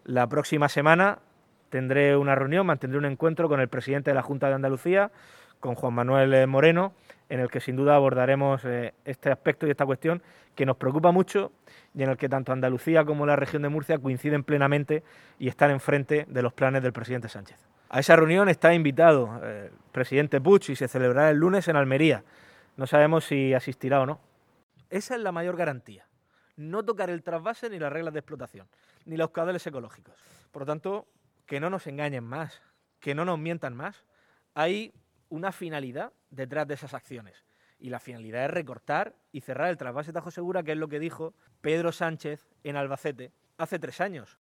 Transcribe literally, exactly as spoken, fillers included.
La próxima semana tendré una reunión, mantendré un encuentro con el presidente de la Junta de Andalucía, con Juan Manuel Moreno, en el que sin duda abordaremos eh, este aspecto y esta cuestión que nos preocupa mucho y en el que tanto Andalucía como la región de Murcia coinciden plenamente y están enfrente de los planes del presidente Sánchez. A esa reunión está invitado eh, el presidente Puig y se celebrará el lunes en Almería. No sabemos si asistirá o no. Esa es la mayor garantía. No tocar el trasvase ni las reglas de explotación, ni los caudales ecológicos. Por lo tanto, que no nos engañen más, que no nos mientan más. Hay una finalidad detrás de esas acciones. Y la finalidad es recortar y cerrar el trasvase Tajo Segura, que es lo que dijo Pedro Sánchez en Albacete hace tres años.